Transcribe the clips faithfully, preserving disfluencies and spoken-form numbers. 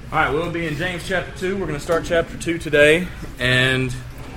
All right, we'll be in James chapter two. We're going to start chapter two today, and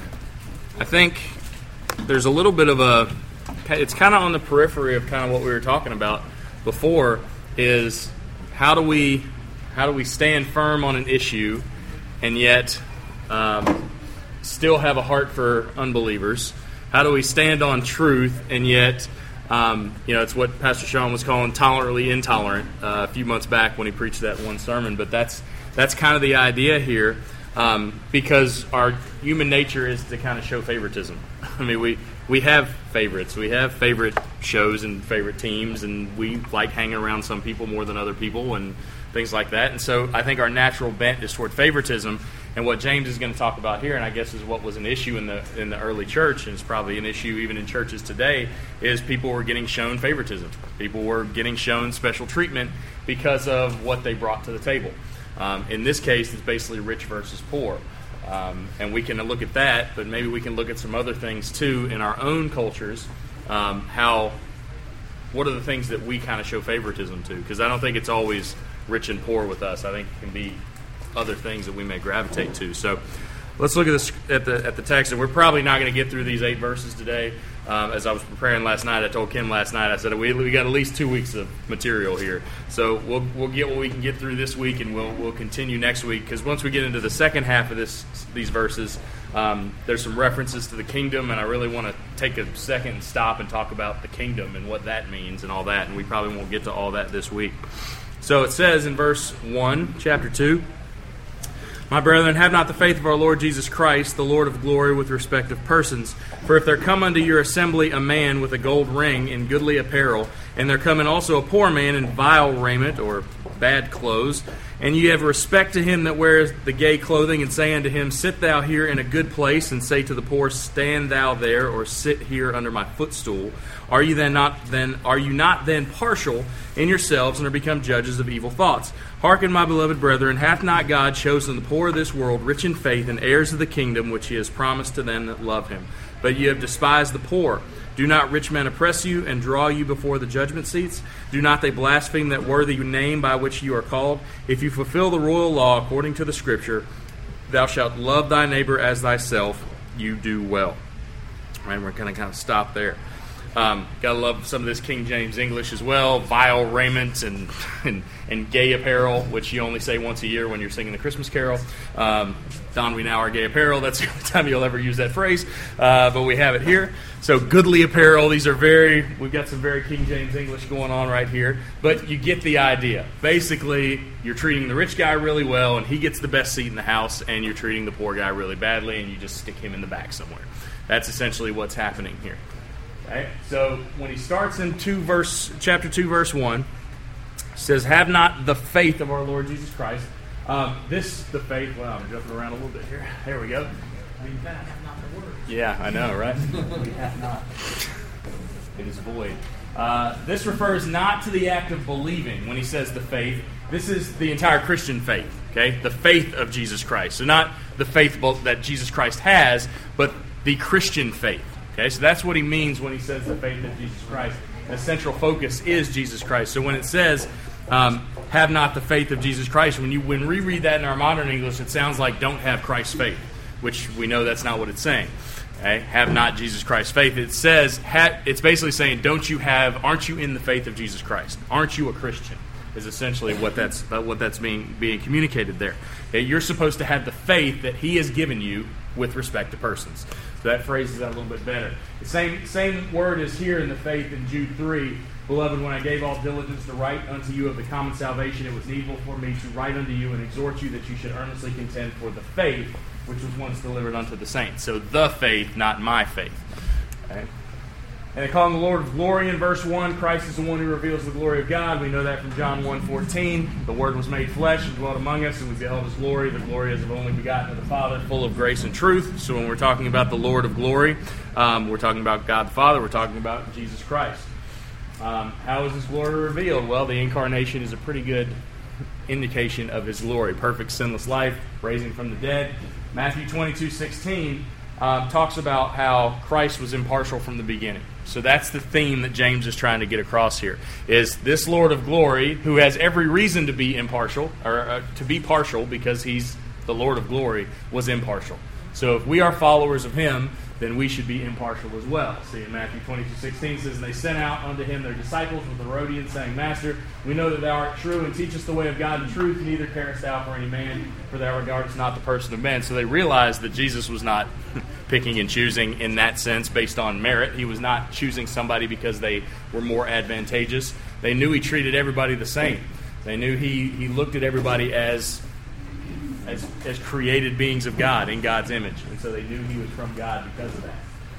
I think there's a little bit of a, it's kind of on the periphery of kind of what we were talking about before, is how do we, how do we stand firm on an issue and yet um, still have a heart for unbelievers? How do we stand on truth and yet, um, you know, it's what Pastor Sean was calling tolerantly intolerant uh, a few months back when he preached that one sermon, but that's That's kind of the idea here, um, because our human nature is to kind of show favoritism. I mean, we, we have favorites. We have favorite shows and favorite teams, and we like hanging around some people more than other people and things like that. And so I think our natural bent is toward favoritism. And what James is going to talk about here, and I guess is what was an issue in the in the early church, and it's probably an issue even in churches today, is people were getting shown favoritism. People were getting shown special treatment because of what they brought to the table. Um, in this case, it's basically rich versus poor. Um, and we can look at that, but maybe we can look at some other things too in our own cultures. Um, how, what are the things that we kind of show favoritism to? Because I don't think it's always rich and poor with us. I think it can be other things that we may gravitate to. So let's look at, this, at, the, at the text. And we're probably not going to get through these eight verses today. Um, as I was preparing last night, I told Kim last night, I said, we we got at least two weeks of material here. So we'll we'll get what we can get through this week, and we'll we'll continue next week. Because once we get into the second half of this these verses, um, there's some references to the kingdom, and I really want to take a second and stop and talk about the kingdom and what that means and all that. And we probably won't get to all that this week. So it says in verse one, chapter two, "My brethren, have not the faith of our Lord Jesus Christ, the Lord of glory, with respect of persons. For if there come unto your assembly a man with a gold ring in goodly apparel, and there come in also a poor man in vile raiment, or bad clothes, and ye have respect to him that weareth the gay clothing, and say unto him, Sit thou here in a good place, and say to the poor, Stand thou there, or sit here under my footstool, are you then not then are you not then partial in yourselves, and are become judges of evil thoughts? Hearken, my beloved brethren, hath not God chosen the poor of this world, rich in faith, and heirs of the kingdom which he has promised to them that love him? But ye have despised the poor. Do not rich men oppress you, and draw you before the judgment seats? Do not they blaspheme that worthy name by which you are called? If you fulfill the royal law according to the Scripture, thou shalt love thy neighbor as thyself, you do well." All right, we're going to kind of stop there. Um, gotta love some of this King James English as well. Vile raiment and, and and gay apparel, which you only say once a year when you're singing the Christmas carol. Um, Don we now our gay apparel. That's the only time you'll ever use that phrase. Uh, but we have it here. So goodly apparel. These are very, we've got some very King James English going on right here. But you get the idea. Basically, you're treating the rich guy really well, and he gets the best seat in the house, and you're treating the poor guy really badly, and you just stick him in the back somewhere. That's essentially what's happening here. Right? So when he starts in two verse, chapter two, verse one, he says, "Have not the faith of our Lord Jesus Christ." Um, this, the faith. Wow, I'm jumping around a little bit here. There we go. We have not the word. Yeah, I know, right? We have not. It is void. Uh, this refers not to the act of believing when he says the faith. This is the entire Christian faith. Okay, the faith of Jesus Christ. So not the faith that Jesus Christ has, but the Christian faith. Okay, so that's what he means when he says the faith of Jesus Christ. The central focus is Jesus Christ. So when it says, um, have not the faith of Jesus Christ, when you when we read that in our modern English, it sounds like don't have Christ's faith, which we know that's not what it's saying. Okay? Have not Jesus Christ's faith. It says, ha, it's basically saying, don't you have, aren't you in the faith of Jesus Christ? Aren't you a Christian? Is essentially what that's what that's being being communicated there. Okay? You're supposed to have the faith that he has given you with respect to persons. So that phrases that a little bit better. The same same word is here in the faith in Jude three. "Beloved, when I gave all diligence to write unto you of the common salvation, it was needful for me to write unto you and exhort you that you should earnestly contend for the faith which was once delivered unto the saints." So the faith, not my faith. Okay? And they call him the Lord of glory in verse one. Christ is the one who reveals the glory of God. We know that from John one fourteen. "The Word was made flesh and dwelt among us, and we beheld his glory. The glory is of only begotten of the Father, full of grace and truth." So when we're talking about the Lord of glory, um, we're talking about God the Father. We're talking about Jesus Christ. Um, how is his glory revealed? Well, the incarnation is a pretty good indication of his glory. Perfect, sinless life, raising from the dead. Matthew twenty-two sixteen um, talks about how Christ was impartial from the beginning. So that's the theme that James is trying to get across here, is this Lord of glory, who has every reason to be impartial, or uh, to be partial because he's the Lord of glory, was impartial. So if we are followers of him, then we should be impartial as well. See, in Matthew twenty-two sixteen says, "And they sent out unto him their disciples with Herodians, saying, Master, we know that thou art true, and teach us the way of God in truth, neither carest thou for any man, for thou regardest not the person of men." So they realized that Jesus was not picking and choosing in that sense based on merit. He was not choosing somebody because they were more advantageous. They knew he treated everybody the same. They knew he, he looked at everybody as As, as created beings of God in God's image. And so they knew he was from God because of that.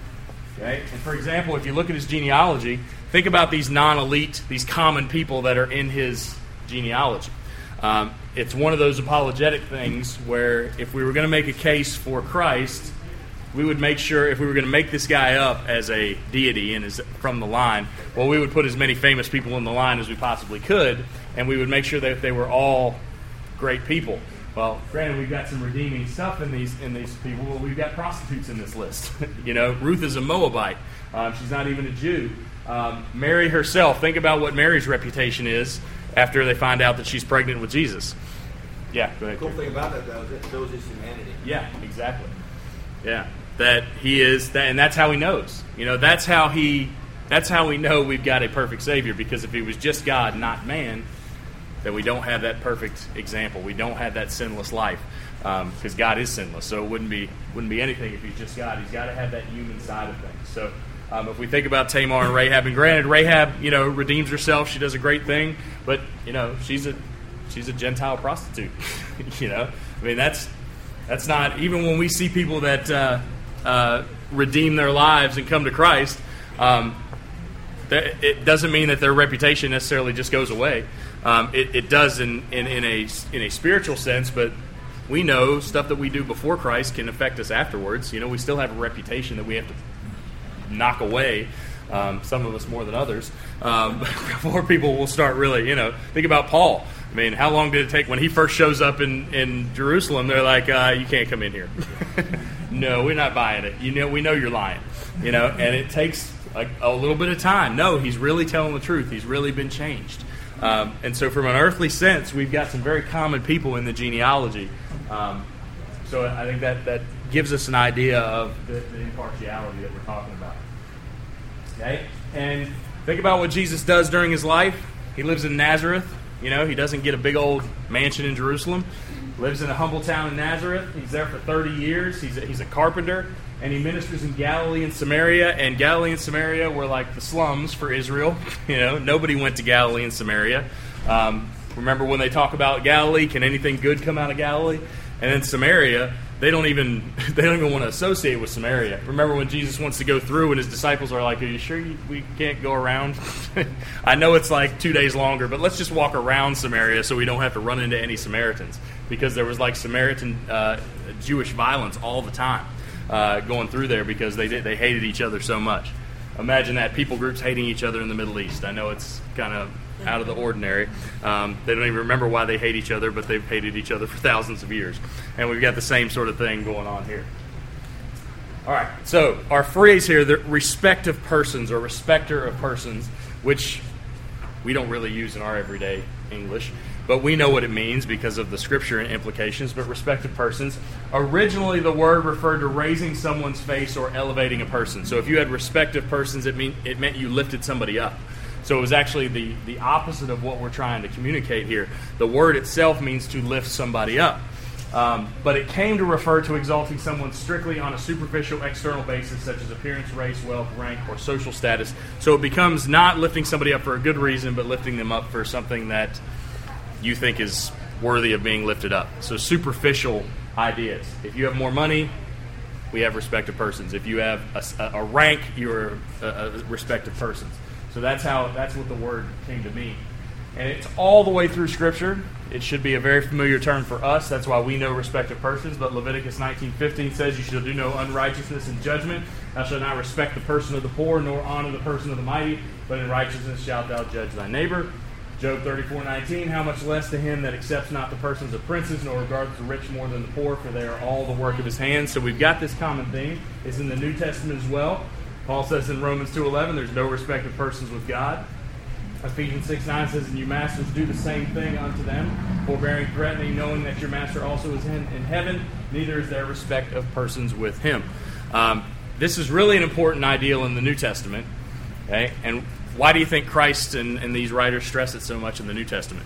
Okay? And for example, if you look at his genealogy, think about these non-elite, these common people that are in his genealogy. Um, it's one of those apologetic things where if we were going to make a case for Christ, we would make sure, if we were going to make this guy up as a deity and as from the line, well, we would put as many famous people in the line as we possibly could, and we would make sure that they were all great people. Well, granted, we've got some redeeming stuff in these in these people. Well, we've got prostitutes in this list. You know, Ruth is a Moabite. Um, she's not even a Jew. Um, Mary herself, think about what Mary's reputation is after they find out that she's pregnant with Jesus. Yeah, go ahead. The cool thing about that, though, is it shows his humanity. Yeah, exactly. Yeah, that he is, that, and that's how he knows. You know, that's how he, that's how we know we've got a perfect Savior. Because if he was just God, not man, then we don't have that perfect example. We don't have that sinless life, because um, God is sinless. So it wouldn't be wouldn't be anything if he's just God. He's got to have that human side of things. So um, if we think about Tamar and Rahab, and granted, Rahab, you know, redeems herself. She does a great thing, but you know, she's a she's a Gentile prostitute. You know, I mean, that's that's not, even when we see people that uh, uh, redeem their lives and come to Christ. Um, that, it doesn't mean that their reputation necessarily just goes away. Um, it, it does in, in, in a in a spiritual sense, but we know stuff that we do before Christ can affect us afterwards. You know, we still have a reputation that we have to knock away, um, some of us more than others, um, before people will start really, you know, think about Paul. I mean, how long did it take when he first shows up in, in Jerusalem? They're like, uh, you can't come in here. No, we're not buying it. You know, we know you're lying. You know, and it takes a, a little bit of time. No, he's really telling the truth. He's really been changed. Um, and so from an earthly sense, we've got some very common people in the genealogy. Um, so I think that, that gives us an idea of the, the impartiality that we're talking about. Okay? And think about what Jesus does during his life. He lives in Nazareth. You know, he doesn't get a big old mansion in Jerusalem. Lives in a humble town in Nazareth. He's there for thirty years. He's a, he's a carpenter. And he ministers in Galilee and Samaria, and Galilee and Samaria were like the slums for Israel. You know, nobody went to Galilee and Samaria. Um, remember when they talk about Galilee, can anything good come out of Galilee? And then Samaria, they don't even they don't even want to associate with Samaria. Remember when Jesus wants to go through, and his disciples are like, "Are you sure you, we can't go around? I know it's like two days longer, but let's just walk around Samaria so we don't have to run into any Samaritans," because there was like Samaritan uh, Jewish violence all the time. Uh, going through there because they did, they hated each other so much. Imagine that, people groups hating each other in the Middle East. I know it's kind of out of the ordinary. Um, they don't even remember why they hate each other, but they've hated each other for thousands of years. And we've got the same sort of thing going on here. All right, so our phrase here, the respect of persons or respecter of persons, which we don't really use in our everyday English, but we know what it means because of the scripture and implications. But respect of persons, originally the word referred to raising someone's face or elevating a person. So if you had respect of persons, it mean it meant you lifted somebody up. So it was actually the, the opposite of what we're trying to communicate here. The word itself means to lift somebody up. Um, but it came to refer to exalting someone strictly on a superficial external basis, such as appearance, race, wealth, rank, or social status. So it becomes not lifting somebody up for a good reason, but lifting them up for something that you think is worthy of being lifted up. So superficial ideas. If you have more money, we have respect of persons. If you have a, a rank, you're a, a respect of persons. So that's how that's what the word came to mean. And it's all the way through Scripture. It should be a very familiar term for us. That's why we know respect of persons. But Leviticus nineteen fifteen says, "You shall do no unrighteousness in judgment. Thou shalt not respect the person of the poor, nor honor the person of the mighty. But in righteousness shalt thou judge thy neighbor." Job thirty-four nineteen, "How much less to him that accepts not the persons of princes, nor regards the rich more than the poor, for they are all the work of his hands." So we've got this common theme. It's in the New Testament as well. Paul says in Romans two eleven, there's no respect of persons with God. Ephesians six nine says, and you masters do the same thing unto them, forbearing, threatening, knowing that your master also is in, in heaven, neither is there respect of persons with him. Um, this is really an important ideal in the New Testament. Okay? And why do you think Christ and, and these writers stress it so much in the New Testament?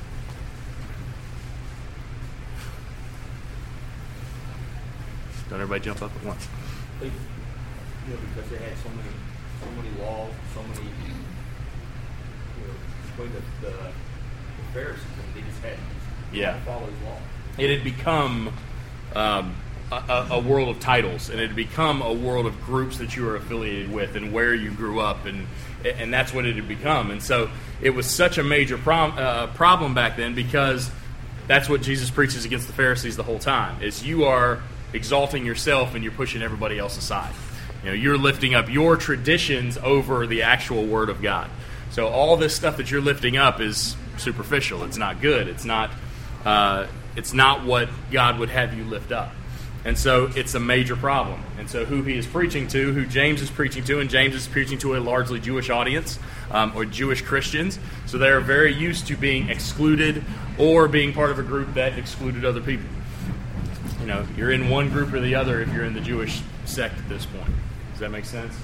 Don't everybody jump up at once. You know, because they had so many, so many laws, so many, you know, between the, the, the Pharisees, and they just had to Yeah. follow his law. It had become um, a, a world of titles, and it had become a world of groups that you were affiliated with and where you grew up, and and that's what it had become. And so it was such a major prom, uh, problem back then, because that's what Jesus preaches against the Pharisees the whole time, is you are exalting yourself and you're pushing everybody else aside. You know, you're lifting up your traditions over the actual Word of God. So all this stuff that you're lifting up is superficial. It's not good. It's not uh, it's not what God would have you lift up. And so it's a major problem. And so who he is preaching to, who James is preaching to, and James is preaching to a largely Jewish audience, um, or Jewish Christians. So they're very used to being excluded or being part of a group that excluded other people. You know, you're in one group or the other if you're in the Jewish sect at this point. Does that make sense?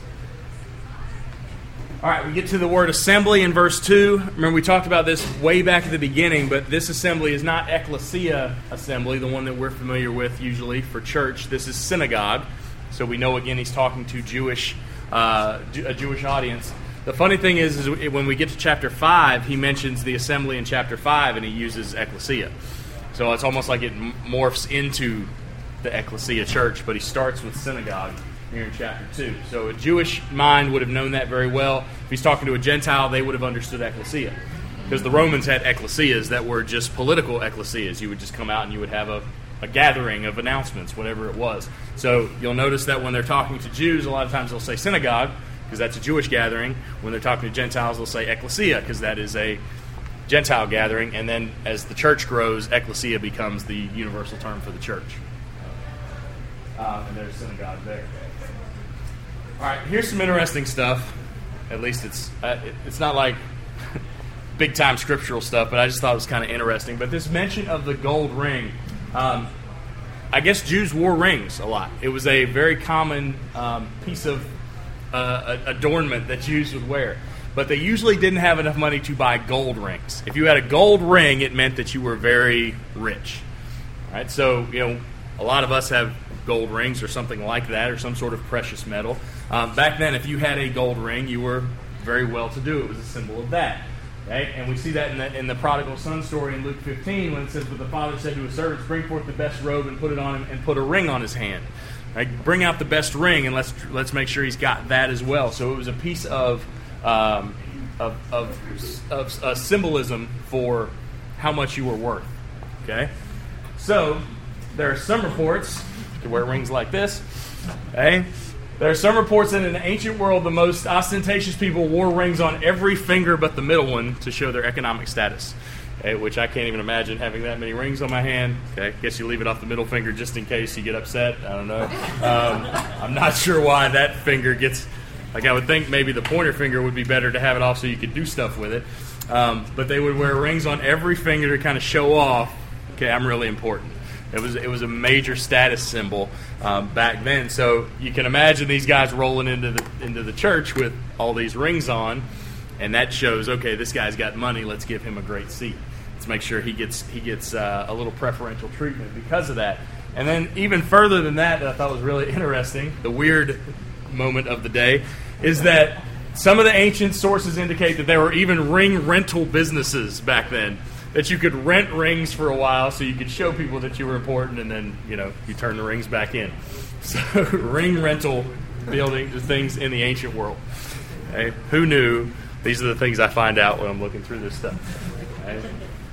All right, we get to the word assembly in verse two. Remember, we talked about this way back at the beginning, but this assembly is not ecclesia assembly, the one that we're familiar with usually for church. This is synagogue. So we know, again, he's talking to Jewish, uh, a Jewish audience. The funny thing is, is when we get to chapter five, he mentions the assembly in chapter five, and he uses ecclesia. So it's almost like it morphs into the ecclesia church, but he starts with synagogue here in chapter two. So a Jewish mind would have known that very well. If he's talking to a Gentile, they would have understood ecclesia. Because the Romans had ecclesias that were just political ecclesias. You would just come out and you would have a, a gathering of announcements, whatever it was. So you'll notice that when they're talking to Jews, a lot of times they'll say synagogue, because that's a Jewish gathering. When they're talking to Gentiles, they'll say ecclesia, because that is a Gentile gathering. And then as the church grows, ecclesia becomes the universal term for the church. Uh, and there's synagogue there. All right, here's some interesting stuff. At least it's uh, it, it's not like big time scriptural stuff, but I just thought it was kind of interesting. But this mention of the gold ring, um, I guess Jews wore rings a lot. It was a very common um, piece of uh, adornment that Jews would wear. But they usually didn't have enough money to buy gold rings. If you had a gold ring, it meant that you were very rich. All right, so you know, a lot of us have gold rings or something like that, or some sort of precious metal. Um, back then, if you had a gold ring, you were very well-to-do. It was a symbol of that. Okay? And we see that in the, in the prodigal son story in Luke fifteen, when it says, but the father said to his servants, bring forth the best robe and put it on him, and put a ring on his hand. Right? Bring out the best ring, and let's let's make sure he's got that as well. So it was a piece of um, of, of, of uh, symbolism for how much you were worth. Okay, so there are some reports to wear rings like this. Okay, there are some reports that in the ancient world, the most ostentatious people wore rings on every finger but the middle one to show their economic status. Okay, which I can't even imagine having that many rings on my hand. Okay, guess you leave it off the middle finger just in case you get upset. I don't know. Um, I'm not sure why that finger gets. Like, I would think maybe the pointer finger would be better to have it off so you could do stuff with it. Um, but they would wear rings on every finger to kind of show off, okay, I'm really important. It was it was a major status symbol um, back then. So you can imagine these guys rolling into the into the church with all these rings on, and that shows, okay, this guy's got money. Let's give him a great seat. Let's make sure he gets he gets uh, a little preferential treatment because of that. And then even further than that, that I thought was really interesting, the weird moment of the day, is that some of the ancient sources indicate that there were even ring rental businesses back then, that you could rent rings for a while so you could show people that you were important, and then, you know, you turn the rings back in. So ring rental building things in the ancient world. Okay? Who knew? These are the things I find out when I'm looking through this stuff. Okay?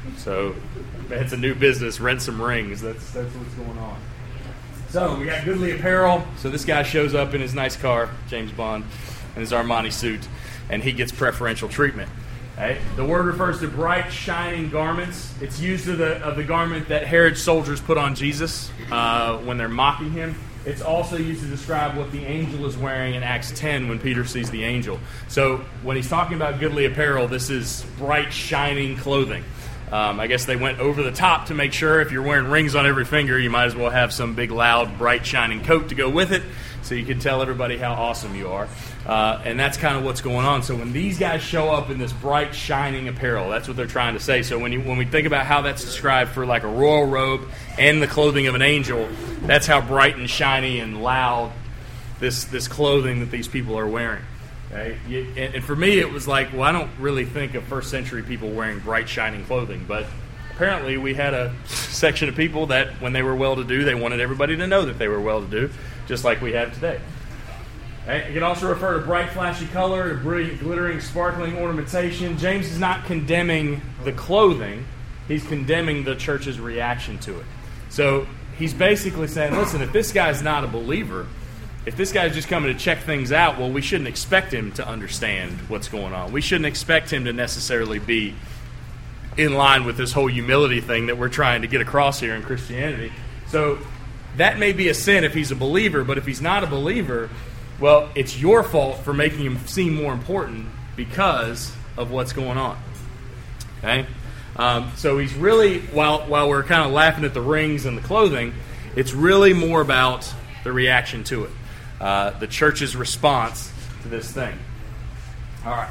So it's a new business, rent some rings. That's that's what's going on. So we got Goodly Apparel. So this guy shows up in his nice car, James Bond, in his Armani suit, and he gets preferential treatment. Right? The word refers to bright, shining garments. It's used of the of the garment that Herod's soldiers put on Jesus uh, when they're mocking him. it's also used to describe what the angel is wearing in Acts ten when Peter sees the angel. So when he's talking about goodly apparel, this is bright, shining clothing. Um, I guess they went over the top to make sure if you're wearing rings on every finger, you might as well have some big, loud, bright, shining coat to go with it so you can tell everybody how awesome you are. Uh, and that's kind of what's going on. So when these guys show up in this bright, shining apparel, that's what they're trying to say. So when you when we think about how that's described for like a royal robe and the clothing of an angel, that's how bright and shiny and loud this this clothing that these people are wearing. Okay? You, and, and for me, it was like, well, I don't really think of first century people wearing bright, shining clothing, but apparently we had a section of people that when they were well-to-do, they wanted everybody to know that they were well-to-do, just like we have today. Okay? It can also refer to bright, flashy color, to brilliant, glittering, sparkling ornamentation. James is not condemning the clothing. He's condemning the church's reaction to it. So he's basically saying, listen, if this guy's not a believer, if this guy's just coming to check things out, well, we shouldn't expect him to understand what's going on. We shouldn't expect him to necessarily be in line with this whole humility thing that we're trying to get across here in Christianity. So that may be a sin if he's a believer, but if he's not a believer, well, it's your fault for making him seem more important because of what's going on. Okay? Um, so he's really, while while we're kind of laughing at the rings and the clothing, it's really more about the reaction to it. Uh, the church's response to this thing. All right.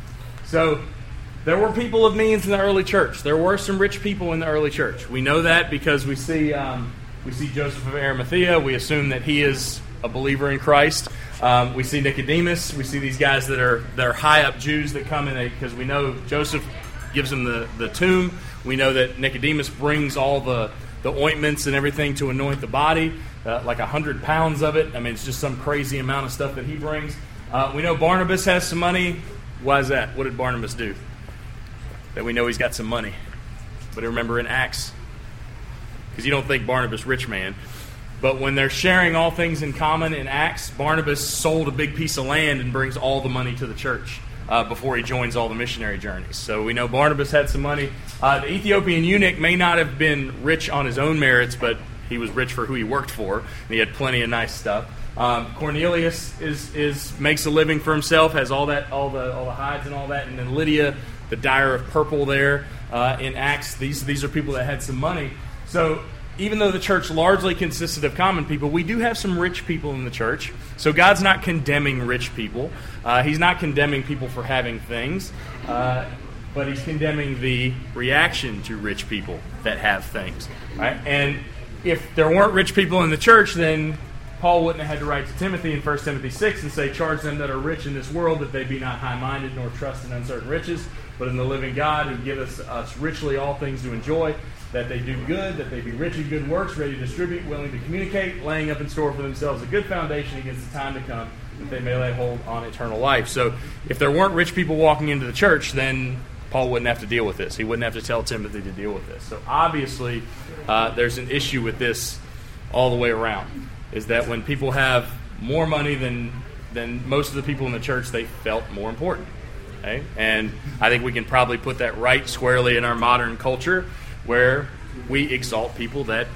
So there were people of means in the early church. There were some rich people in the early church. We know that because we see um, we see Joseph of Arimathea. We assume that he is a believer in Christ. Um, we see Nicodemus. We see these guys that are that are high up Jews that come in because we know Joseph gives them the, the tomb. We know that Nicodemus brings all the, the ointments and everything to anoint the body. Uh, like a hundred pounds of it. I mean, it's just some crazy amount of stuff that he brings. Uh, we know Barnabas has some money. Why is that? What did Barnabas do? That we know he's got some money. But remember in Acts, because you don't think Barnabas rich man, but when they're sharing all things in common in Acts, Barnabas sold a big piece of land and brings all the money to the church uh, before he joins all the missionary journeys. So we know Barnabas had some money. Uh, the Ethiopian eunuch may not have been rich on his own merits, but he was rich for who he worked for, and he had plenty of nice stuff. Um, Cornelius is is makes a living for himself, has all that, all the all the hides and all that, and then Lydia, the dyer of purple, there uh, in Acts. These these are people that had some money. So even though the church largely consisted of common people, we do have some rich people in the church. So God's not condemning rich people. Uh, he's not condemning people for having things, uh, but He's condemning the reaction to rich people that have things, right? And if there weren't rich people in the church, then Paul wouldn't have had to write to Timothy in First Timothy six and say, charge them that are rich in this world that they be not high-minded nor trust in uncertain riches, but in the living God who giveth us, us richly all things to enjoy, that they do good, that they be rich in good works, ready to distribute, willing to communicate, laying up in store for themselves a good foundation against the time to come, that they may lay hold on eternal life. So if there weren't rich people walking into the church, then Paul wouldn't have to deal with this. He wouldn't have to tell Timothy to deal with this. So obviously, uh, there's an issue with this all the way around, is that when people have more money than than most of the people in the church, they felt more important. Okay? And I think we can probably put that right squarely in our modern culture, where we exalt people that,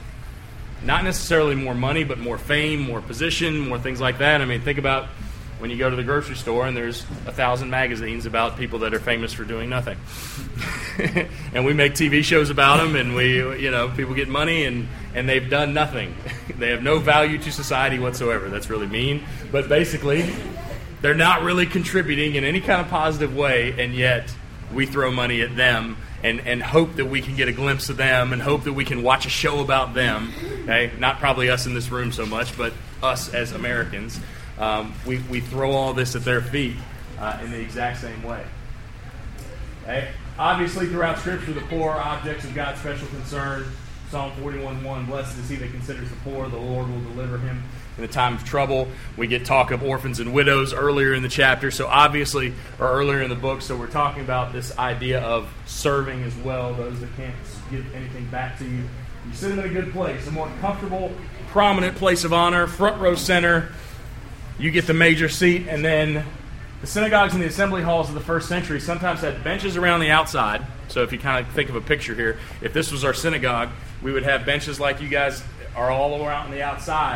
not necessarily more money, but more fame, more position, more things like that. I mean, think about when you go to the grocery store and there's a thousand magazines about people that are famous for doing nothing. And we make T V shows about them, and we, you know, people get money and, and they've done nothing. They have no value to society whatsoever. That's really mean. But basically, they're not really contributing in any kind of positive way, and yet we throw money at them and, and hope that we can get a glimpse of them and hope that we can watch a show about them. Okay? Not probably us in this room so much, but us as Americans. Um, we, we throw all this at their feet uh, in the exact same way. Okay? Obviously, throughout Scripture, the poor are objects of God's special concern. Psalm forty-one one, blessed is he that considers the poor, the Lord will deliver him in the time of trouble. We get talk of orphans and widows earlier in the chapter, so obviously, or earlier in the book, so we're talking about this idea of serving as well, those that can't give anything back to you. You sit them in a good place, a more comfortable, prominent place of honor, front row center. You get the major seat, and then the synagogues and the assembly halls of the first century sometimes had benches around the outside. So if you kind of think of a picture here, if this was our synagogue, we would have benches like you guys are all around on the outside,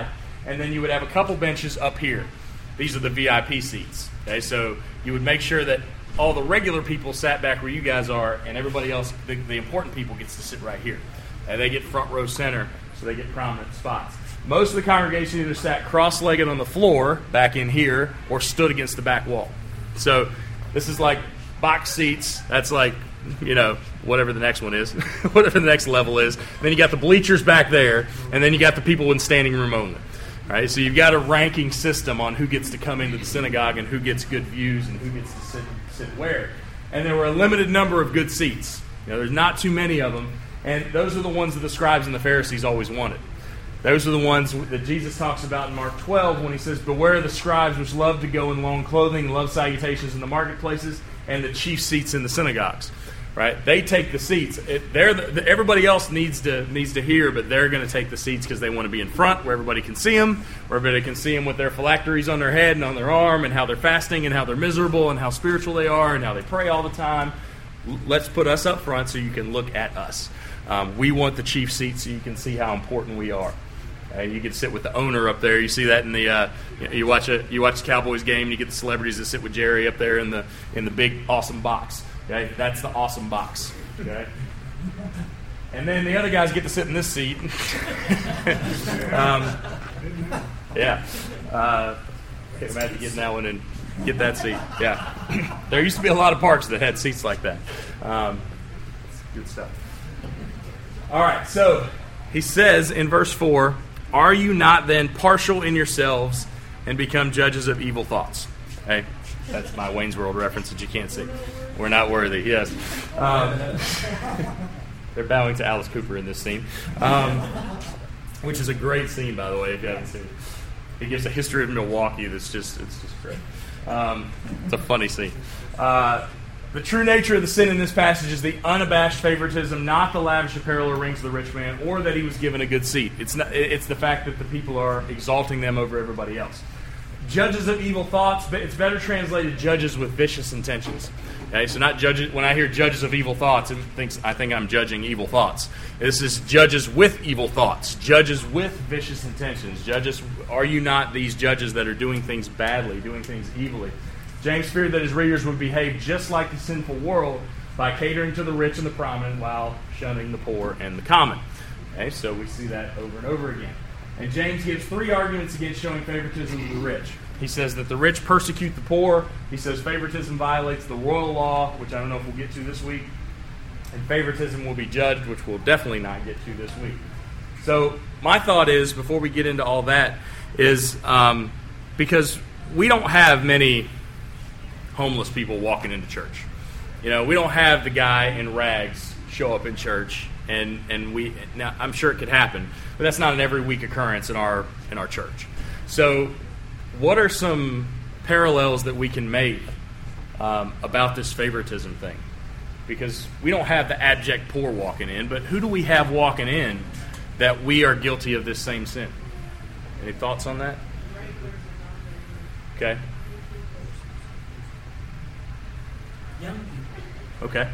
and then you would have a couple benches up here. These are the V I P seats. Okay, so you would make sure that all the regular people sat back where you guys are, and everybody else, the, the important people, gets to sit right here. And they get front row center, so they get prominent spots. Most of the congregation either sat cross-legged on the floor back in here or stood against the back wall. So this is like box seats. That's like, you know, whatever the next one is, whatever the next level is. Then you got the bleachers back there, and then you got the people in standing room only. All right, so you've got a ranking system on who gets to come into the synagogue and who gets good views and who gets to sit, sit where. And there were a limited number of good seats. You know, there's not too many of them, and those are the ones that the scribes and the Pharisees always wanted. Those are the ones that Jesus talks about in Mark twelve when he says, "Beware of the scribes which love to go in long clothing, love salutations in the marketplaces, and the chief seats in the synagogues." Right? They take the seats. It, they're the, everybody else needs to needs to hear, but they're going to take the seats because they want to be in front, where everybody can see them, where everybody can see them with their phylacteries on their head and on their arm, and how they're fasting, and how they're miserable, and how spiritual they are, and how they pray all the time. Let's put us up front so you can look at us. Um, we want the chief seat so you can see how important we are. Okay? You can sit with the owner up there. You see that in the uh, you, know, you watch a you watch the Cowboys game, and you get the celebrities that sit with Jerry up there in the in the big awesome box. Okay, that's the awesome box. Okay, and then the other guys get to sit in this seat. um, yeah, uh, can imagine getting that one and get that seat. Yeah, there used to be a lot of parks that had seats like that. Um, good stuff. All right, so he says in verse four, "Are you not then partial in yourselves and become judges of evil thoughts?" Okay, that's my Wayne's World reference that you can't see. We're not worthy, yes. Um, they're bowing to Alice Cooper in this scene, um, which is a great scene, by the way, if you haven't seen it. It gives a history of Milwaukee that's just, it's just great. Um, it's a funny scene. Uh, the true nature of the sin in this passage is the unabashed favoritism, not the lavish apparel or rings of the rich man, or that he was given a good seat. It's not, it's the fact that the people are exalting them over everybody else. Judges of evil thoughts, but it's better translated judges with vicious intentions. Okay, so not judges. When I hear judges of evil thoughts, it thinks I think I'm judging evil thoughts. This is judges with evil thoughts, judges with vicious intentions. Judges, are you not these judges that are doing things badly, doing things evilly? James feared that his readers would behave just like the sinful world by catering to the rich and the prominent while shunning the poor and the common. Okay, so we see that over and over again. And James gives three arguments against showing favoritism to the rich. He says that the rich persecute the poor. He says favoritism violates the royal law, which I don't know if we'll get to this week. And favoritism will be judged, which we'll definitely not get to this week. So my thought is, before we get into all that, is um, because we don't have many homeless people walking into church. You know, we don't have the guy in rags show up in church, and and we now I'm sure it could happen, but that's not an every week occurrence in our in our church. So what are some parallels that we can make um, about this favoritism thing? Because we don't have the abject poor walking in, but who do we have walking in that we are guilty of this same sin? Any thoughts on that? Okay. Young people. Okay.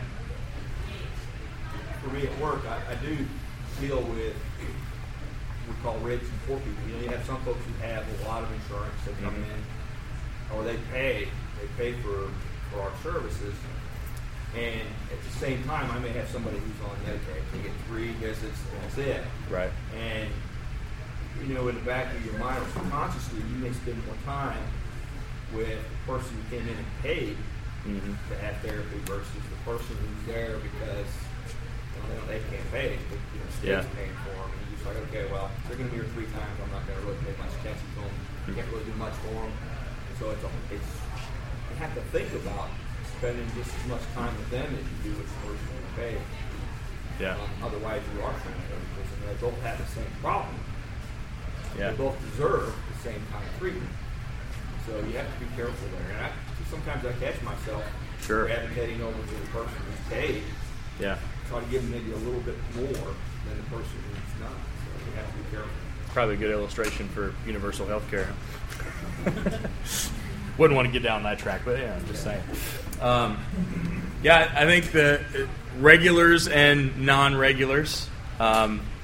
For me at work, I, I do deal with we call rich and poor people. You know, you have some folks who have a lot of insurance. They come Mm-hmm. in, or they pay. They pay for for our services. And at the same time, I may have somebody who's on Medicaid. They get three visits, and that's it. Right. And, you know, in the back of your mind, or subconsciously, you may spend more time with the person who came in and paid Mm-hmm. to have therapy versus the person who's there because you know, they can't pay, but you know, state's Yeah. paying for them. And you're just like, okay, well, they're going to be here three times. I'm not going to really pay much attention to them. You can't really do much for them. And so it's, a, it's you have to think about spending just as much time with them as you do with the person who pays. Yeah. Um, otherwise, you are trying to pay because they both have the same problem. Yeah. They both deserve the same kind of treatment. So you have to be careful there. And I, sometimes I catch myself Sure. gravitating over to the person who's paid. Yeah. Try to give them maybe a little bit more than the person who's not. So you have to be careful. Probably a good illustration for universal health care. Wouldn't want to get down that track, but yeah, I'm just saying. Um, yeah, I think the regulars and non-regulars, um,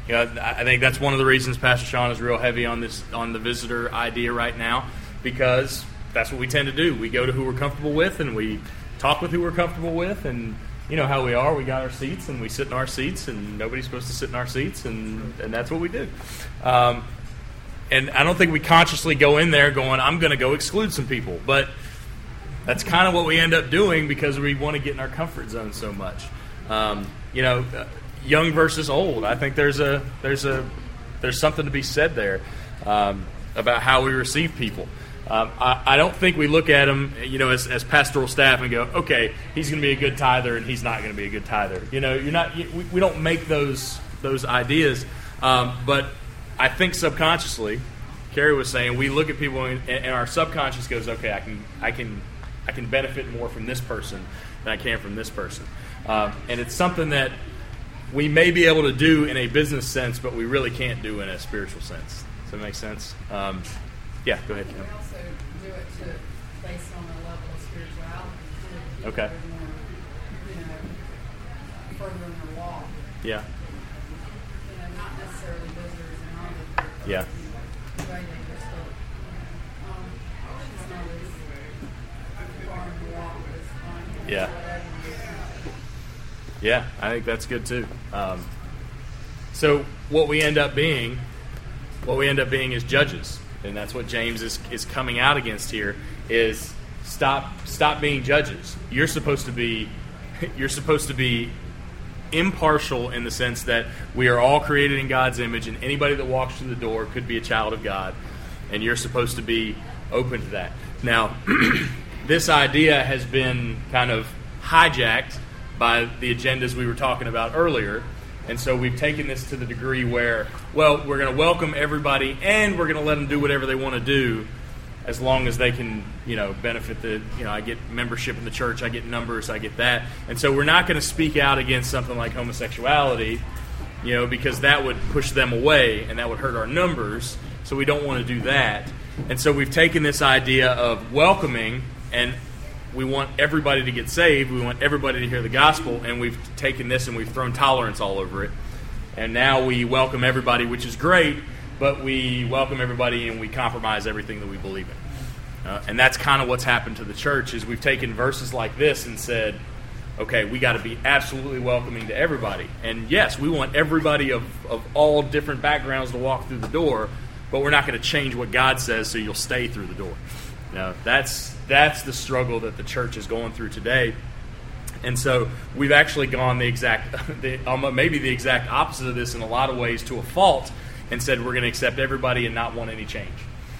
You know, I think that's one of the reasons Pastor Sean is real heavy on this on the visitor idea right now, because that's what we tend to do. We go to who we're comfortable with, and we talk with who we're comfortable with, and you know how we are. We got our seats, and we sit in our seats, and nobody's supposed to sit in our seats, and, and that's what we do. Um, and I don't think we consciously go in there going, I'm going to go exclude some people, but that's kind of what we end up doing because we want to get in our comfort zone so much. Um, you know, young versus old. I think there's a there's a there's something to be said there um, about how we receive people. Um, I, I don't think we look at them, you know, as, as pastoral staff and go, okay, he's going to be a good tither and he's not going to be a good tither. You know, you're not. We, we don't make those those ideas, um, but I think subconsciously, Carrie was saying, we look at people and, and our subconscious goes, okay, I can I can I can benefit more from this person than I can from this person, um, and it's something that we may be able to do in a business sense, but we really can't do in a spiritual sense. Does that make sense? Um, yeah, go ahead, Kim. We also do it to based on the level of spirituality. To okay. More, you know, further in their walk. Yeah. You know, not necessarily visitors and all, but yeah. You know, the way they just look. You know, um, it's not as far in the walk as fine. Yeah. Yeah, I think that's good too. Um, so what we end up being, what we end up being is judges, and that's what James is, is coming out against here. Is stop stop being judges. You're supposed to be you're supposed to be impartial in the sense that we are all created in God's image, and anybody that walks through the door could be a child of God, and you're supposed to be open to that. Now, this idea has been kind of hijacked by the agendas we were talking about earlier. And so we've taken this to the degree where, well, we're going to welcome everybody and we're going to let them do whatever they want to do as long as they can, you know, benefit the, you know, I get membership in the church, I get numbers, I get that. And so we're not going to speak out against something like homosexuality, you know, because that would push them away and that would hurt our numbers. So we don't want to do that. And so we've taken this idea of welcoming, and we want everybody to get saved. We want everybody to hear the gospel, and we've taken this and we've thrown tolerance all over it. And now we welcome everybody, which is great, but we welcome everybody and we compromise everything that we believe in. Uh, and that's kind of what's happened to the church, is we've taken verses like this and said, okay, we got to be absolutely welcoming to everybody. And yes, we want everybody of, of all different backgrounds to walk through the door, but we're not going to change what God says so you'll stay through the door. Now, that's that's the struggle that the church is going through today. And so we've actually gone the exact, the, um, maybe the exact opposite of this in a lot of ways to a fault, and said we're going to accept everybody and not want any change.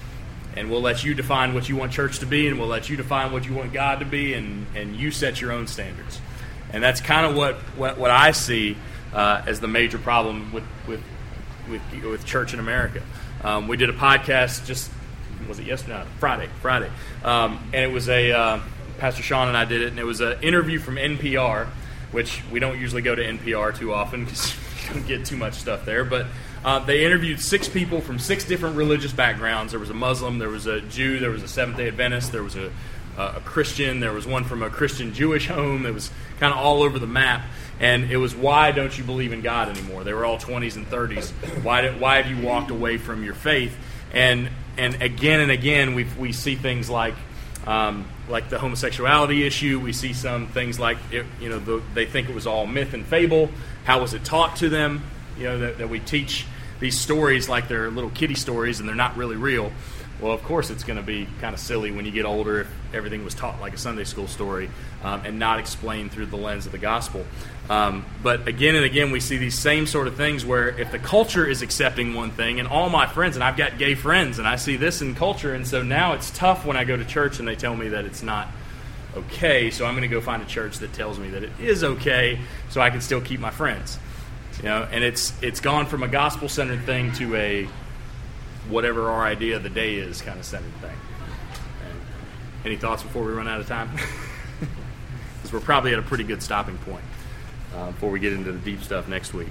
And we'll let you define what you want church to be, and we'll let you define what you want God to be, and, and you set your own standards. And that's kind of what, what, what I see uh, as the major problem with, with, with, with church in America. Um, we did a podcast just, was it yesterday? No, Friday, Friday. Um, and it was a, uh, Pastor Sean and I did it, and it was an interview from N P R, which we don't usually go to N P R too often because you don't get too much stuff there. But uh, they interviewed six people from six different religious backgrounds. There was a Muslim, there was a Jew, there was a Seventh-day Adventist, there was a, uh, a Christian, there was one from a Christian Jewish home. That was kind of all over the map. And it was, why don't you believe in God anymore? They were all twenties and thirties. Why did, why have you walked away from your faith? And and again and again, we we see things like um, like the homosexuality issue. We see some things like it, you know the, they think it was all myth and fable. How was it taught to them? You know that, that we teach these stories like they're little kiddie stories and they're not really real. Well, of course, it's going to be kind of silly when you get older if everything was taught like a Sunday school story um, and not explained through the lens of the gospel. Um, but again and again, we see these same sort of things where if the culture is accepting one thing, and all my friends, and I've got gay friends, and I see this in culture, and so now it's tough when I go to church and they tell me that it's not okay, so I'm going to go find a church that tells me that it is okay so I can still keep my friends. You know, and it's it's gone from a gospel-centered thing to a whatever our idea of the day is kind of centered thing. And any thoughts before we run out of time? Because we're probably at a pretty good stopping point uh, before we get into the deep stuff next week.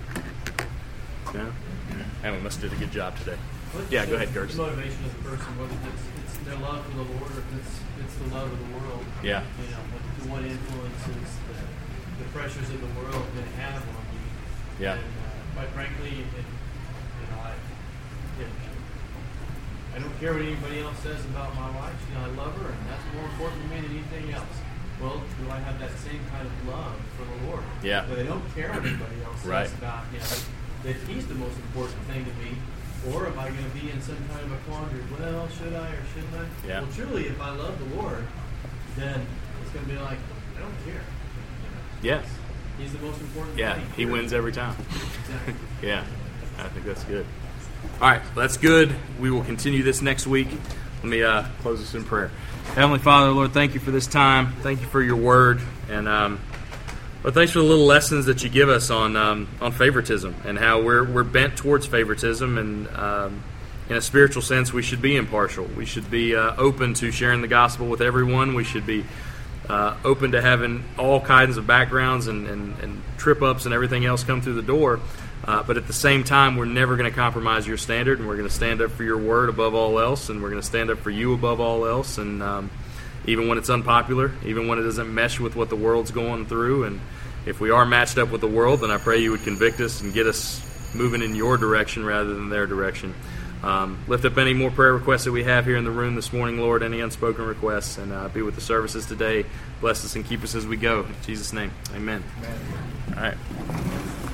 Yeah? And we must have did a good job today. What's Yeah, the, go ahead, Gertz. The motivation of the person, whether it's, it's their love for the Lord or if it's, it's the love of the world. Yeah. You know, what, what influences the, the pressures of the world may have on you. Yeah. And, uh, quite frankly, it, you know, I, it, I don't care what anybody else says about my wife. You know, I love her, and that's more important to me than anything else. Well, do I have that same kind of love for the Lord? Yeah. But I don't care what anybody else says Right. about, you know, that He's the most important thing to me. Or am I going to be in some kind of a quandary? Well, should I or shouldn't I? Yeah. Well, truly, if I love the Lord, then it's going to be like, I don't care. Yes. He's the most important Yeah, thing. he wins every time. Exactly. Yeah, I think that's good. All right, well, that's good. We will continue this next week. Let me uh, close this in prayer. Heavenly Father, Lord, thank you for this time. Thank you for your word. And um, Lord, thanks for the little lessons that you give us on um, on favoritism and how we're we're bent towards favoritism. And um, in a spiritual sense, we should be impartial. We should be uh, open to sharing the gospel with everyone. We should be uh, open to having all kinds of backgrounds and, and, and trip-ups and everything else come through the door. Uh, but at the same time, we're never going to compromise your standard, and we're going to stand up for your word above all else, and we're going to stand up for you above all else. And um, even when it's unpopular, even when it doesn't mesh with what the world's going through, and if we are matched up with the world, then I pray you would convict us and get us moving in your direction rather than their direction. Um, lift up any more prayer requests that we have here in the room this morning, Lord, any unspoken requests, and uh, be with the services today. Bless us and keep us as we go. In Jesus' name, amen. Amen. All right.